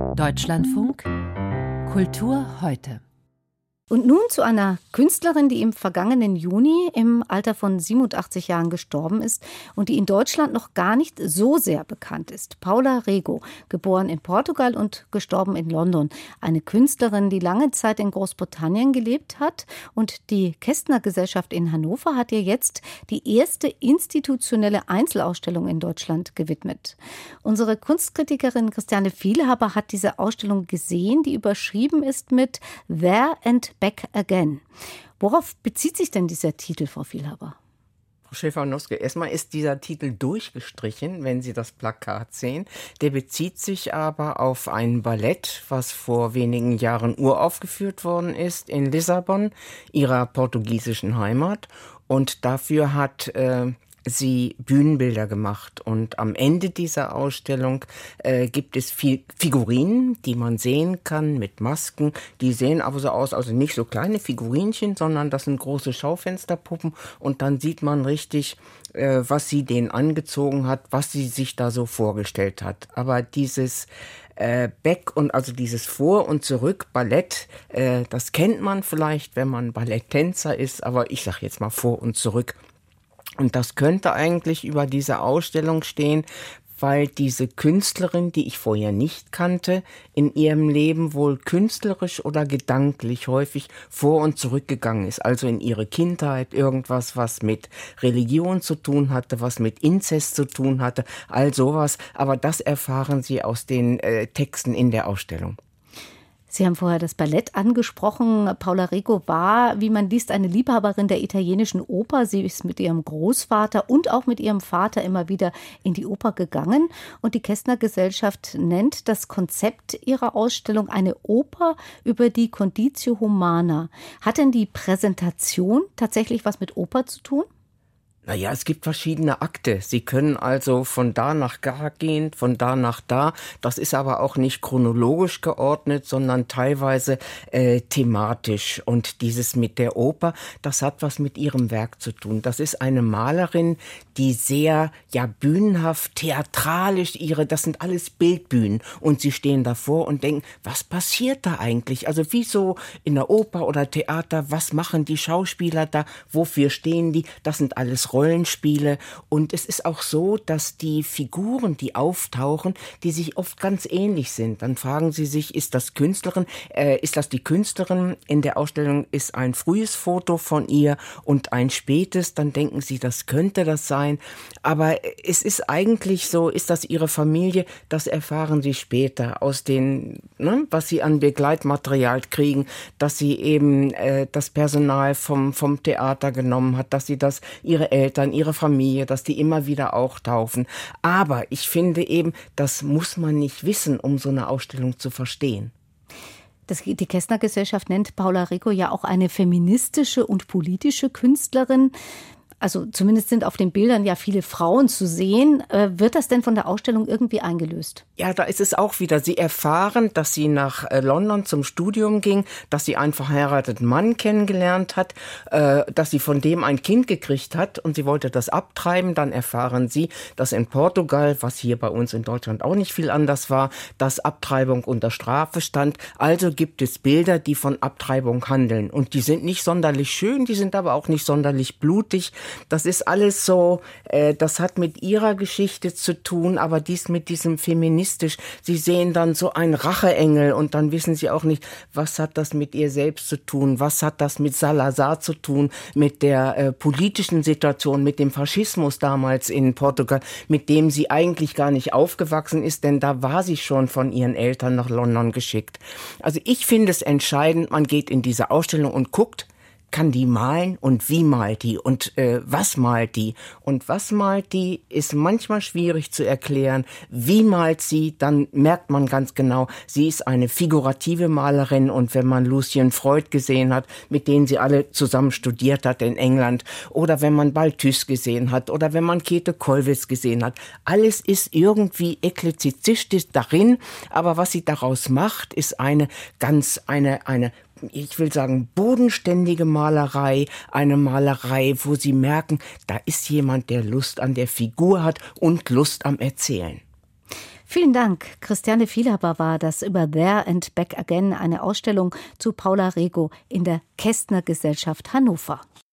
Deutschlandfunk Kultur heute. Und nun zu einer Künstlerin, die im vergangenen Juni im Alter von 87 Jahren gestorben ist und die in Deutschland noch gar nicht so sehr bekannt ist. Paula Rego, geboren in Portugal und gestorben in London. Eine Künstlerin, die lange Zeit in Großbritannien gelebt hat. Und die Kästner Gesellschaft in Hannover hat ihr jetzt die erste institutionelle Einzelausstellung in Deutschland gewidmet. Unsere Kunstkritikerin Christiane Vielhaber hat diese Ausstellung gesehen, die überschrieben ist mit There and Back Again. Worauf bezieht sich denn dieser Titel, Frau Vielhaber? Frau Schäfer-Noske, erstmal ist dieser Titel durchgestrichen, wenn Sie das Plakat sehen. Der bezieht sich aber auf ein Ballett, was vor wenigen Jahren uraufgeführt worden ist in Lissabon, ihrer portugiesischen Heimat. Und dafür hat sie Bühnenbilder gemacht. Und am Ende dieser Ausstellung gibt es Figurinen, die man sehen kann mit Masken. Die sehen aber so aus, also nicht so kleine Figurinchen, sondern das sind große Schaufensterpuppen. Und dann sieht man richtig, was sie denen angezogen hat, was sie sich da so vorgestellt hat. Aber dieses Back und also dieses Vor- und Zurück Ballett, das kennt man vielleicht, wenn man Balletttänzer ist, aber ich sage jetzt mal Vor- und Zurück. Und das könnte eigentlich über diese Ausstellung stehen, weil diese Künstlerin, die ich vorher nicht kannte, in ihrem Leben wohl künstlerisch oder gedanklich häufig vor und zurückgegangen ist. Also in ihre Kindheit irgendwas, was mit Religion zu tun hatte, was mit Inzest zu tun hatte, all sowas. Aber das erfahren Sie aus den Texten in der Ausstellung. Sie haben vorher das Ballett angesprochen. Paula Rego war, wie man liest, eine Liebhaberin der italienischen Oper. Sie ist mit ihrem Großvater und auch mit ihrem Vater immer wieder in die Oper gegangen. Und die Kästner Gesellschaft nennt das Konzept ihrer Ausstellung eine Oper über die Conditio Humana. Hat denn die Präsentation tatsächlich was mit Oper zu tun? Naja, es gibt verschiedene Akte. Sie können also von da nach da gehen, von da nach da. Das ist aber auch nicht chronologisch geordnet, sondern teilweise thematisch. Und dieses mit der Oper, das hat was mit ihrem Werk zu tun. Das ist eine Malerin, die sehr, bühnenhaft, theatralisch das sind alles Bildbühnen. Und sie stehen davor und denken, was passiert da eigentlich? Also wie so in der Oper oder Theater, was machen die Schauspieler da? Wofür stehen die? Das sind alles Rollenspiele. Und es ist auch so, dass die Figuren, die auftauchen, die sich oft ganz ähnlich sind. Dann fragen sie sich, ist das Künstlerin? Ist das die Künstlerin? In der Ausstellung ist ein frühes Foto von ihr und ein spätes. Dann denken sie, das könnte das sein. Aber es ist eigentlich so, ist das ihre Familie? Das erfahren sie später aus was sie an Begleitmaterial kriegen, dass sie eben das Personal vom Theater genommen hat, dass sie ihre Eltern, ihre Familie, dass die immer wieder auftauchen. Aber ich finde eben, das muss man nicht wissen, um so eine Ausstellung zu verstehen. Die Kästner Gesellschaft nennt Paula Rego ja auch eine feministische und politische Künstlerin. Also zumindest sind auf den Bildern ja viele Frauen zu sehen. Wird das denn von der Ausstellung irgendwie eingelöst? Ja, da ist es auch wieder. Sie erfahren, dass sie nach London zum Studium ging, dass sie einen verheirateten Mann kennengelernt hat, dass sie von dem ein Kind gekriegt hat und sie wollte das abtreiben. Dann erfahren sie, dass in Portugal, was hier bei uns in Deutschland auch nicht viel anders war, dass Abtreibung unter Strafe stand. Also gibt es Bilder, die von Abtreibung handeln. Und die sind nicht sonderlich schön, die sind aber auch nicht sonderlich blutig. Das ist alles so, das hat mit ihrer Geschichte zu tun, aber dies mit diesem feministisch. Sie sehen dann so einen Racheengel und dann wissen sie auch nicht, was hat das mit ihr selbst zu tun, was hat das mit Salazar zu tun, mit der politischen Situation, mit dem Faschismus damals in Portugal, mit dem sie eigentlich gar nicht aufgewachsen ist, denn da war sie schon von ihren Eltern nach London geschickt. Also ich finde es entscheidend, man geht in diese Ausstellung und guckt, kann die malen und wie malt die und was malt die? Und was malt die, ist manchmal schwierig zu erklären. Wie malt sie, dann merkt man ganz genau, sie ist eine figurative Malerin und wenn man Lucien Freud gesehen hat, mit denen sie alle zusammen studiert hat in England oder wenn man Balthus gesehen hat oder wenn man Käthe Kollwitz gesehen hat, alles ist irgendwie eklezizistisch darin, aber was sie daraus macht, ist eine ich will sagen, bodenständige Malerei, eine Malerei, wo Sie merken, da ist jemand, der Lust an der Figur hat und Lust am Erzählen. Vielen Dank. Christiane Vielhaber war das über There and Back Again, eine Ausstellung zu Paula Rego in der Kästner Gesellschaft Hannover.